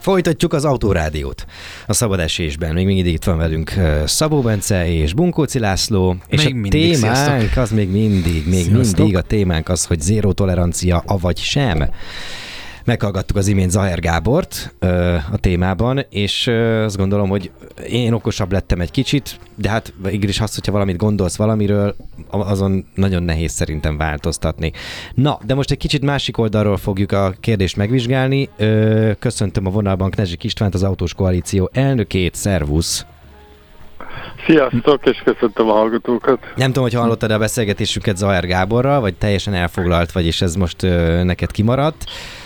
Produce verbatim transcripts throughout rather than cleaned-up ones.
Folytatjuk az Autórádiót a szabad esésben. Még mindig itt van velünk Szabó Bence és Bunkóci László. És még a témánk sziasztok. Az még mindig, még sziasztok. mindig a témánk az, hogy zéró tolerancia, avagy sem. Meghallgattuk az imént Zahár Gábort ö, a témában, és ö, azt gondolom, hogy én okosabb lettem egy kicsit, de hát igaz azt, hogyha valamit gondolsz valamiről, azon nagyon nehéz szerintem változtatni. Na, de most egy kicsit másik oldalról fogjuk a kérdést megvizsgálni. Ö, köszöntöm a vonalban Knezsik Istvánt, az Autós Koalíció elnökét, szervusz! Sziasztok, és köszöntöm a hallgatókat! Nem tudom, hogy hallottad a beszélgetésünket Zahár Gáborral, vagy teljesen elfoglalt vagy, és ez most ö, neked kimaradt.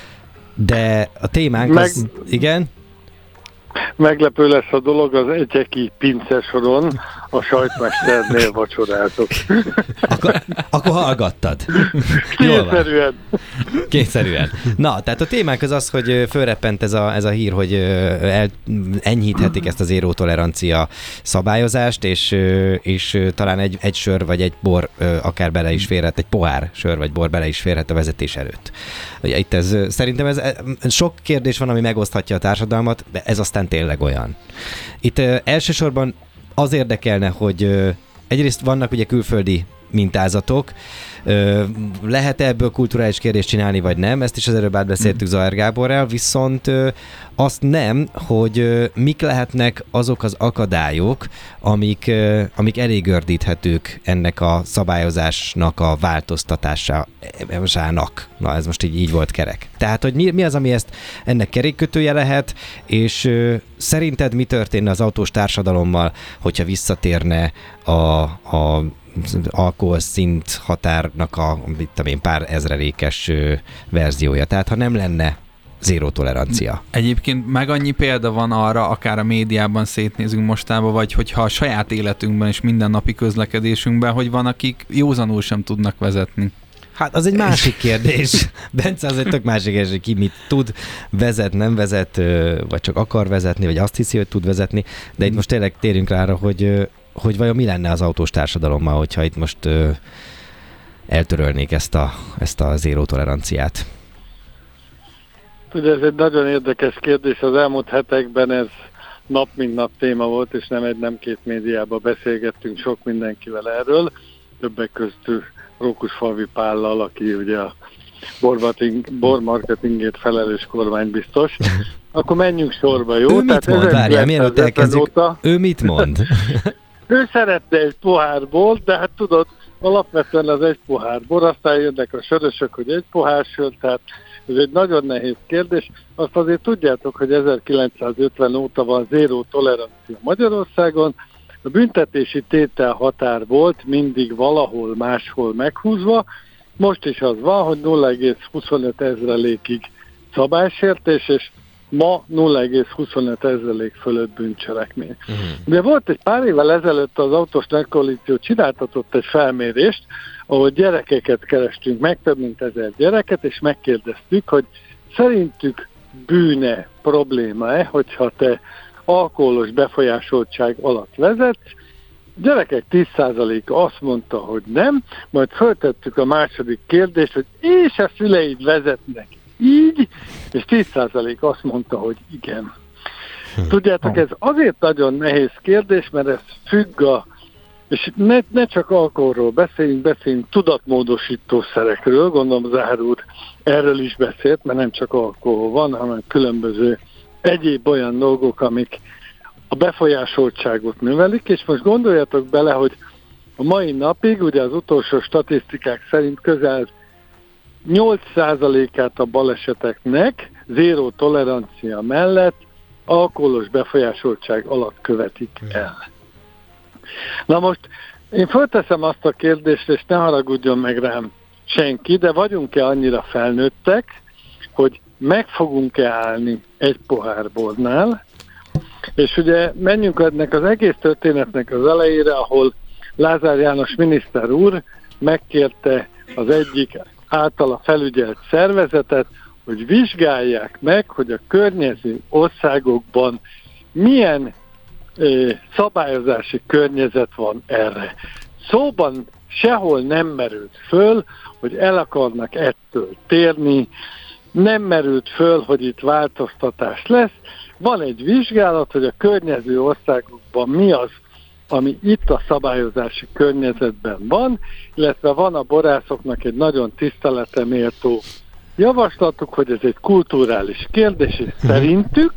De a témánk Meg, az... Igen? Meglepő lesz a dolog, az egyeki pincesoron a sajtmesternél vacsoráltok. Akkor, akkor hallgattad. Kényszerűen. Kényszerűen. Na, tehát a témánk az az, hogy fölreppent ez a, ez a hír, hogy el, enyhíthetik ezt az zéró tolerancia szabályozást, és, és talán egy, egy sör vagy egy bor akár bele is férhet, egy pohár sör vagy bor bele is férhet a vezetés előtt. Itt ez, szerintem ez, sok kérdés van, ami megoszthatja a társadalmat, de ez aztán tényleg olyan. Itt elsősorban az érdekelne, hogy egyrészt vannak ugye külföldi mintázatok, lehet ebből kulturális kérdést csinálni, vagy nem, ezt is az előbb átbeszéltük Zahár Gáborral, viszont azt nem, hogy mik lehetnek azok az akadályok, amik, amik elég gördíthetők ennek a szabályozásnak a változtatásának. Na, ez most így, így volt kerek. Tehát, hogy mi, mi az, ami ezt ennek kerékkötője lehet, és szerinted mi történne az autós társadalommal, hogyha visszatérne a, a alkoholszint határnak a mit tudom én, pár ezrelékes verziója. Tehát ha nem lenne zéró tolerancia. Egyébként meg annyi példa van arra, akár a médiában szétnézünk mostában, vagy hogyha a saját életünkben és mindennapi közlekedésünkben, hogy van, akik józanul sem tudnak vezetni. Hát az egy másik kérdés. Bence, az egy tök másik kérdés, hogy ki mit tud, vezet, nem vezet, vagy csak akar vezetni, vagy azt hiszi, hogy tud vezetni. De itt most tényleg térjünk rá arra, hogy hogy vajon mi lenne az autós társadalommal, hogyha itt most ö, eltörölnék ezt a, ezt a zéró toleranciát? Ugye ez egy nagyon érdekes kérdés, az elmúlt hetekben ez nap mint nap téma volt, és nem egy, nem két médiában beszélgettünk sok mindenkivel erről, többek köztük Rókusfalvi Pállal, aki ugye a bormarketingért felelős kormánybiztos. Akkor menjünk sorba, jó? Ő mit mond? Várjál, mielőtt elkezdjük, óta... ő mit mond? Ő szeretne egy pohár bort, de hát tudod, alapvetően az egy pohár bor, aztán jönnek a sörösök, hogy egy pohár sör, tehát ez egy nagyon nehéz kérdés. Azt azért tudjátok, hogy ezerkilencszázötven óta van zéró tolerancia Magyarországon. A büntetési tétel határ volt mindig valahol máshol meghúzva. Most is az van, hogy nulla egész huszonöt ezrelékig szabálysértés, és ma nulla egész huszonöt ezrelék fölött bűncselekmény. Uh-huh. De volt egy pár évvel ezelőtt az Autós Koalíció csináltatott egy felmérést, ahol gyerekeket kerestünk meg, több mint ezer gyereket, és megkérdeztük, hogy szerintük bűne, probléma-e, hogyha te alkoholos befolyásoltság alatt vezetsz. Gyerekek tíz százaléka azt mondta, hogy nem, majd föltettük a második kérdést, hogy és a szüleid vezetnek így, és tíz százalék azt mondta, hogy igen. Tudjátok, ez azért nagyon nehéz kérdés, mert ez függ a, és ne, ne csak alkoholról beszéljünk, beszéljünk tudatmódosítószerekről, gondolom Zahár úr erről is beszélt, mert nem csak alkohol van, hanem különböző egyéb olyan dolgok, amik a befolyásoltságot növelik, és most gondoljatok bele, hogy a mai napig, ugye az utolsó statisztikák szerint közel nyolc százalékát a baleseteknek zéró tolerancia mellett alkoholos befolyásoltság alatt követik el. Na most én fölteszem azt a kérdést, és ne haragudjon meg rám senki, de vagyunk-e annyira felnőttek, hogy meg fogunk-e állni egy pohár bornál, és ugye menjünk ennek az egész történetnek az elejére, ahol Lázár János miniszter úr megkérte az egyik általa felügyelt szervezetet, hogy vizsgálják meg, hogy a környező országokban milyen ö, szabályozási környezet van erre. Szóban sehol nem merült föl, hogy el akarnak ettől térni, nem merült föl, hogy itt változtatás lesz. Van egy vizsgálat, hogy a környező országokban mi az, ami itt a szabályozási környezetben van, illetve van a borászoknak egy nagyon tiszteletre méltó javaslatuk, hogy ez egy kulturális kérdés, és szerintük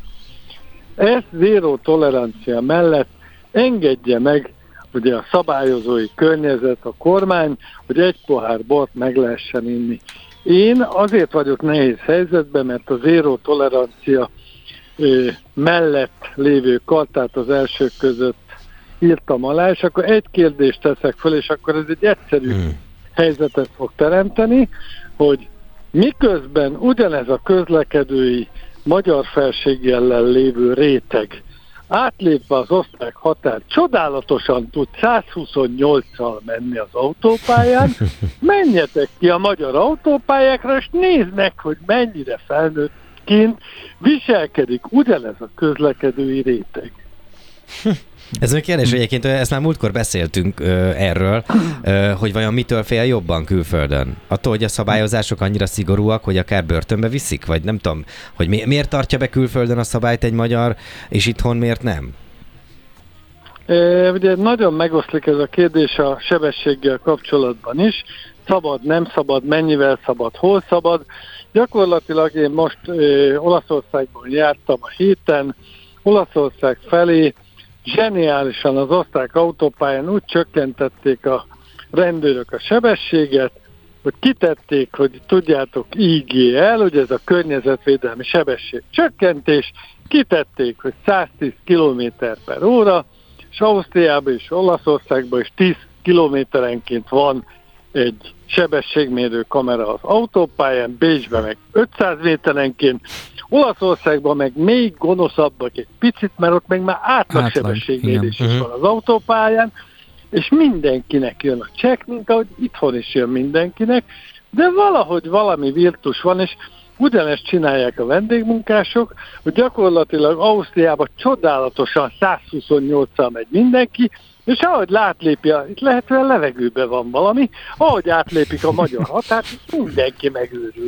ezt zéró tolerancia mellett engedje meg ugye a szabályozói környezet, a kormány, hogy egy pohár bort meg lehessen inni. Én azért vagyok nehéz helyzetben, mert a zéró tolerancia ö, mellett lévő kartát az elsők között írtam alá, és akkor egy kérdést teszek föl, és akkor ez egy egyszerű hmm. helyzetet fog teremteni, hogy miközben ugyanez a közlekedői magyar felségjellel lévő réteg átlépve az osztrák határ csodálatosan tud százhuszonnyolccal menni az autópályán, menjetek ki a magyar autópályákra, és nézd meg, hogy mennyire felnőttként viselkedik ugyanez a közlekedői réteg. Ez egy kérdés, hogy egyébként ezt már múltkor beszéltünk ö, erről, ö, hogy vajon mitől fél jobban külföldön? Attól, hogy a szabályozások annyira szigorúak, hogy akár börtönbe viszik? Vagy nem tudom, hogy mi, miért tartja be külföldön a szabályt egy magyar, és itthon miért nem? E, ugye nagyon megoszlik ez a kérdés a sebességgel kapcsolatban is. Szabad, nem szabad, mennyivel szabad, hol szabad. Gyakorlatilag én most ö, Olaszországban jártam a héten, Olaszország felé zseniálisan az osztrák autópályán úgy csökkentették a rendőrök a sebességet, hogy kitették, hogy tudjátok, I G L, ugye ez a környezetvédelmi sebesség csökkentés, kitették, hogy száztíz kilométer per óra, és Ausztriában és Olaszországban is tíz kilométerenként van egy sebességmérő kamera az autópályán, Bécsben meg ötszáz méterenként, Olaszországban meg még gonoszabbak egy picit, mert ott meg már átlagsebességmérés is van az autópályán, és mindenkinek jön a csekk, mint ahogy itthon is jön mindenkinek, de valahogy valami virtus van, és ugyanezt csinálják a vendégmunkások, hogy gyakorlatilag Ausztriában csodálatosan százhuszonnyolccal megy mindenki, és ahogy látlépi, itt lehetően levegőben van valami, ahogy átlépik a magyar határt, mindenki megőrül.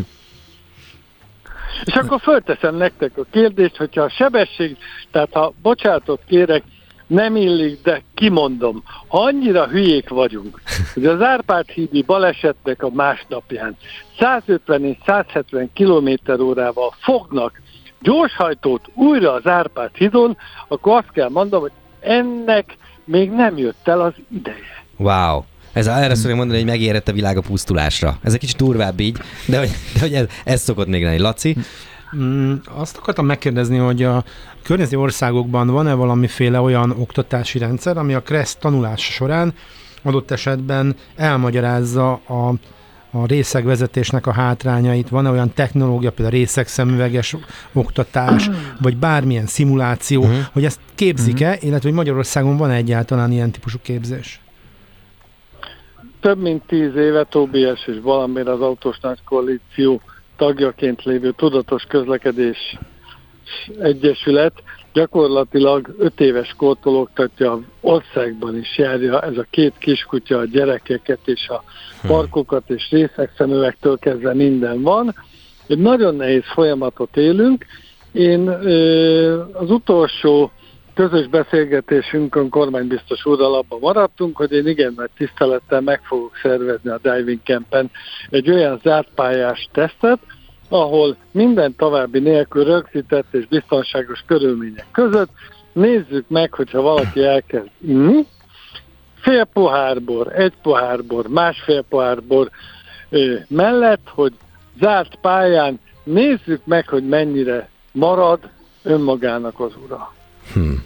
És akkor fölteszem nektek a kérdést, hogyha a sebesség, tehát ha bocsánatot kérek, nem illik, de kimondom, ha annyira hülyék vagyunk, hogy az Árpád-hídi balesetnek a másnapján százötven és százhetven kilométer órával fognak gyorshajtót újra az Árpád-hídon, akkor azt kell mondanom, hogy ennek még nem jött el az ideje. Wow! Ez, erre szoktam mondani, hogy megérett a világ a pusztulásra. Ez egy kicsit durvább így, de hogy, de hogy ez, ez szokott még lenni. Laci? Mm, azt akartam megkérdezni, hogy a környező országokban van-e valamiféle olyan oktatási rendszer, ami a KRESZ tanulása során adott esetben elmagyarázza a, a részegvezetésnek a hátrányait? Van-e olyan technológia, például részegszemüveges oktatás, vagy bármilyen szimuláció, uh-huh. hogy ezt képzik-e, uh-huh. illetve hogy Magyarországon van egyáltalán ilyen típusú képzés? Több mint tíz éve Tó bé es és valamire az Autós Nagy Koalíció tagjaként lévő Tudatos Közlekedés Egyesület gyakorlatilag öt éves kortól oktatja, országban is járja ez a két kiskutya, a gyerekeket és a parkokat és részegszemüvegtől kezdve minden van. Egy nagyon nehéz folyamatot élünk. Én az utolsó közös beszélgetésünkön kormánybiztos úrral abban maradtunk, hogy én igen nagy tisztelettel meg fogok szervezni a Diving Campen egy olyan zártpályás tesztet, ahol minden további nélkül rögzített és biztonságos körülmények között nézzük meg, hogyha valaki elkezd inni, fél pohárbor, egy pohárbor, másfél pohárbor mellett, hogy zárt pályán nézzük meg, hogy mennyire marad önmagának az ura. Hmm.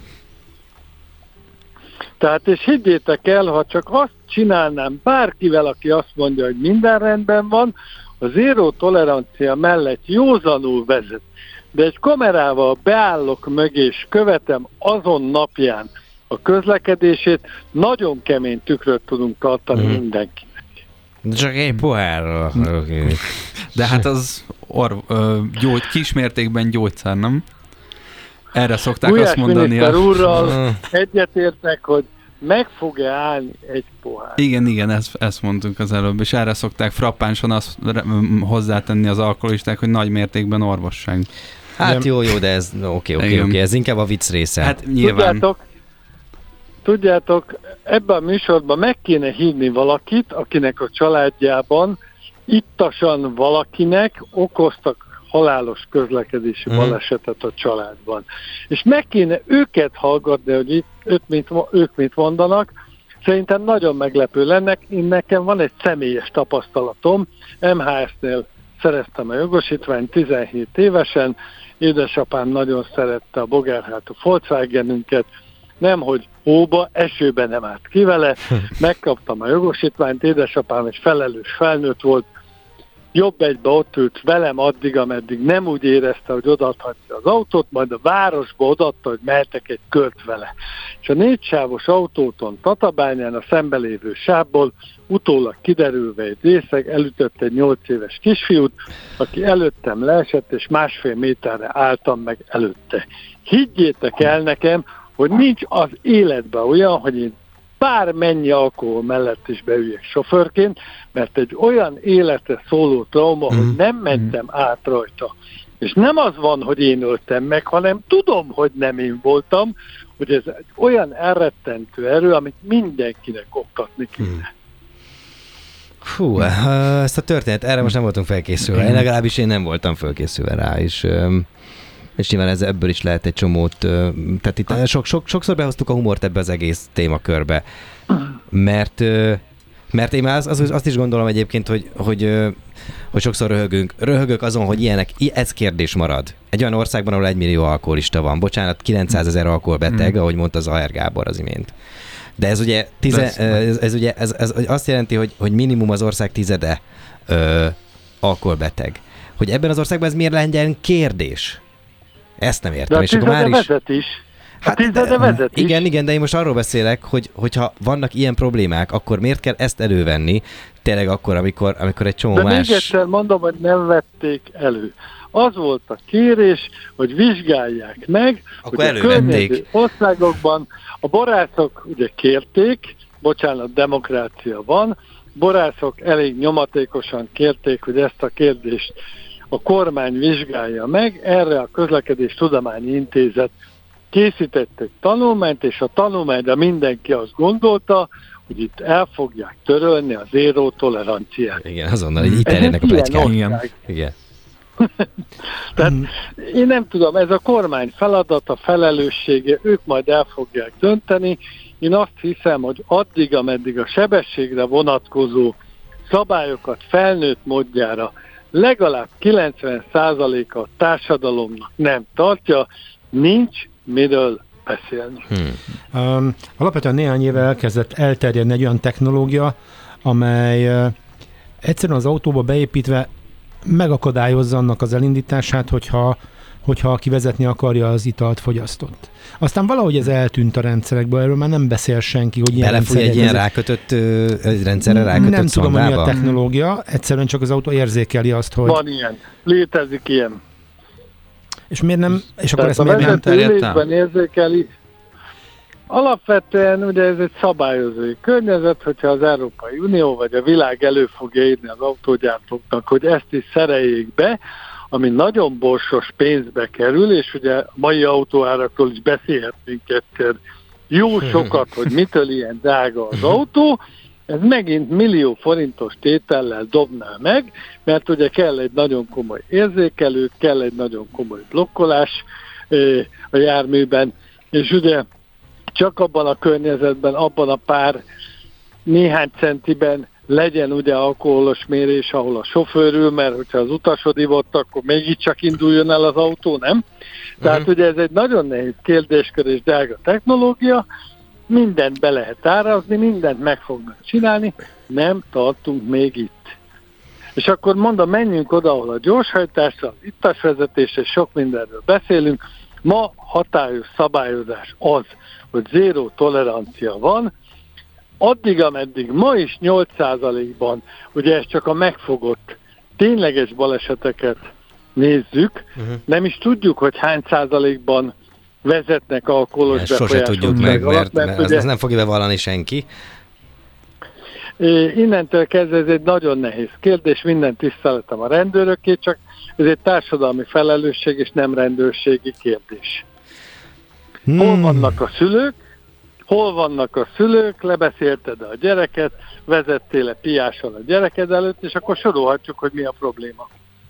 Tehát, és higgyétek el, ha csak azt csinálnám bárkivel, aki azt mondja, hogy minden rendben van, a zéró tolerancia mellett józanul vezet, de egy kamerával beállok mögé, és követem azon napján a közlekedését, nagyon kemény tükröt tudunk tartani hmm. mindenkinek. De csak egy pohárra. Okay. De hát az or, ö, gyógy, kismértékben gyógyszer, nem? Erre szokták Gulyás azt mondani. Miniszter úrral egyetértek, hogy meg fog-e állni egy pohár? Igen, igen, ezt, ezt mondtunk az előbb, és erre szokták frappánsan azt hozzátenni az alkoholisták, hogy nagy mértékben orvosság. Hát jó, jó, de ez oké, oké, oké, ez inkább a vicc része. Hát nyilván. Tudjátok, tudjátok, ebben a műsorban meg kéne hívni valakit, akinek a családjában ittasan valakinek okoztak halálos közlekedési hmm. balesetet a családban. És meg kéne őket hallgatni, hogy itt ők mit, ők mit mondanak. Szerintem nagyon meglepő lenne. Én nekem van egy személyes tapasztalatom. em há es-nél szereztem a jogosítványt tizenhét évesen. Édesapám nagyon szerette a bogárhátú Volkswagenünket. Nemhogy hóba, esőben nem állt ki vele. Megkaptam a jogosítványt, édesapám egy felelős felnőtt volt, jobb egybe ott ült velem addig, ameddig nem úgy érezte, hogy odaadhatja az autót, majd a városba odaadta, hogy mehetek egy kört vele. És a négysávos autóton Tatabányán a szembelévő sávból utólag kiderülve egy részeg elütött egy nyolc éves kisfiút, aki előttem leesett, és másfél méterre álltam meg előtte. Higgyétek el nekem, hogy nincs az életben olyan, hogy én bármennyi alkohol mellett is beüljek sofőrként, mert egy olyan életre szóló trauma, mm. hogy nem mentem át rajta. És nem az van, hogy én öltem meg, hanem tudom, hogy nem én voltam, hogy ez egy olyan elrettentő erő, amit mindenkinek oktatni kéne. Mm. Fú, ezt a történet, erre most nem voltunk felkészülve. Én legalábbis én nem voltam felkészülve rá, és... és nyilván ez, ebből is lehet egy csomót, tehát itt sok, sok, sokszor behoztuk a humort ebbe az egész témakörbe, mert, mert én az, az, azt is gondolom egyébként, hogy, hogy, hogy sokszor röhögünk, röhögök azon, hogy ilyenek, ez kérdés marad. Egy olyan országban, ahol egy millió alkoholista van, bocsánat, kilencszázezer alkoholbeteg, ahogy mondta Zahár Gábor az imént. De ez ugye, tize, ez, ez, ugye ez, ez azt jelenti, hogy, hogy minimum az ország tizede ö, alkoholbeteg. Hogy ebben az országban ez miért legyen kérdés? Ezt nem értem. De a és akkor már is... vezet is. A Hát, tizede vezet is. Igen, igen, de én most arról beszélek, hogy, hogyha vannak ilyen problémák, akkor miért kell ezt elővenni? Tényleg akkor, amikor, amikor egy csomó de más... De még egyszer mondom, hogy nem vették elő. Az volt a kérés, hogy vizsgálják meg, akkor hogy a környező országokban a borászok ugye kérték, bocsánat, demokrácia van, borászok elég nyomatékosan kérték, hogy ezt a kérdést a kormány vizsgálja meg, erre a Közlekedés Tudományi Intézet készített egy tanulmányt, és a tanulmányra mindenki azt gondolta, hogy itt el fogják törölni az zéró toleranciát. Igen, azonnal így terjednek a pletykák. Igen. Igen. Tehát én nem tudom, ez a kormány feladata, felelőssége, ők majd el fogják dönteni. Én azt hiszem, hogy addig, ameddig a sebességre vonatkozó szabályokat felnőtt módjára legalább kilencven százaléka a társadalomnak nem tartja, nincs miről beszélni. Hmm. Um, alapvetően néhány éve elkezdett elterjedni egy olyan technológia, amely uh, egyszerűen az autóba beépítve megakadályozza annak az elindítását, hogyha, hogyha aki vezetni akarja, az italt fogyasztott. Aztán valahogy ez eltűnt a rendszerekből, erről már nem beszél senki, hogy ilyen Belefúj egy ilyen rákötött, egy rendszerre rákötött Nem tudom, hogy mi a szondába? technológia, egyszerűen csak az autó érzékeli azt, hogy... Van ilyen, létezik ilyen. És miért nem, és akkor Tehát ezt miért nem terjedt el? érzékeli. Alapvetően ugye ez egy szabályozói környezet, hogyha az Európai Unió vagy a világ elő fogja írni az autógyártóknak, hogy ezt is szereljék be, ami nagyon borsos pénzbe kerül, és ugye a mai autóárakról is beszélhetnénk egyszer jó sokat, hogy mitől ilyen drága az autó, ez megint millió forintos tétellel dobná meg, mert ugye kell egy nagyon komoly érzékelő, kell egy nagyon komoly blokkolás a járműben, és ugye csak abban a környezetben, abban a pár néhány centiben legyen ugye alkoholos mérés, ahol a sofőr ül, mert hogyha az utasod ivott, akkor mégiscsak induljon el az autó, nem? Tehát uh-huh. ugye ez egy nagyon nehéz kérdéskör és drága technológia, mindent be lehet árazni, mindent meg fognak csinálni, nem tartunk még itt. És akkor mondom, menjünk oda, ahol a gyorshajtásra, az ittasvezetés és sok mindenről beszélünk. Ma hatályos szabályozás az, hogy zéró tolerancia van, addig, ameddig ma is nyolc százalékban, ugye ez csak a megfogott tényleges baleseteket nézzük, uh-huh. nem is tudjuk, hogy hány százalékban vezetnek alkoholos ja, sose tudjuk meg, mert, mert, mert ugye, az nem fogja bevallani senki. Innentől kezdve ez egy nagyon nehéz kérdés, minden tiszteletem a rendőröké, csak ez egy társadalmi felelősség és nem rendőrségi kérdés. Hmm. Hol vannak a szülők? Hol vannak a szülők? Lebeszélted a gyereket, vezettél-e piással a gyereked előtt, és akkor sorolhatjuk, hogy mi a probléma.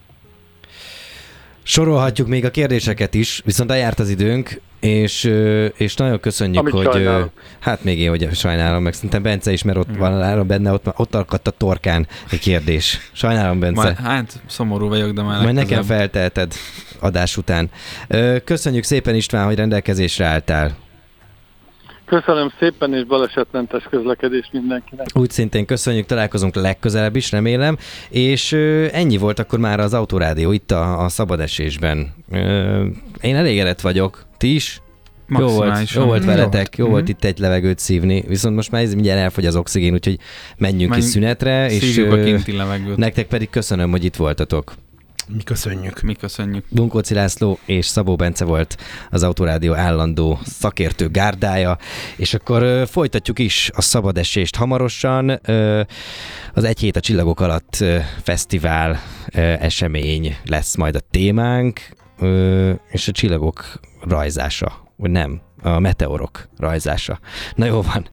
Sorolhatjuk még a kérdéseket is, viszont eljárt az időnk, és, és nagyon köszönjük, Amit hogy sajnálom. Hát még én, hogy sajnálom, meg szerintem Bence is, mert ott mm. van benne, ott, ott akadt a torkán egy kérdés. Sajnálom, Bence. Majd, hát szomorú vagyok, de már Majd nekem feltelted adás után. Köszönjük szépen, István, hogy rendelkezésre álltál. Köszönöm szépen, és balesetmentes közlekedés mindenkinek. Úgy szintén köszönjük, találkozunk legközelebb is, remélem. És ö, ennyi volt akkor már az Autorádió itt a, a szabadesésben. Ö, én elégedett vagyok. Ti is? Jó volt, jó volt veletek, jó mm-hmm. volt itt egy levegőt szívni, viszont most már mindjárt elfogy az oxigén, úgyhogy menjünk Menj, ki szünetre, és a kinti levegőt. Nektek pedig köszönöm, hogy itt voltatok. Mi köszönjük. Mi köszönjük. Bunkóci László és Szabó Bence volt az Autorádió állandó szakértő gárdája, és akkor ö, folytatjuk is a szabadesést hamarosan. Ö, az Egy hét a csillagok alatt ö, fesztivál ö, esemény lesz majd a témánk, ö, és a csillagok rajzása, vagy nem, a meteorok rajzása. Na jó van,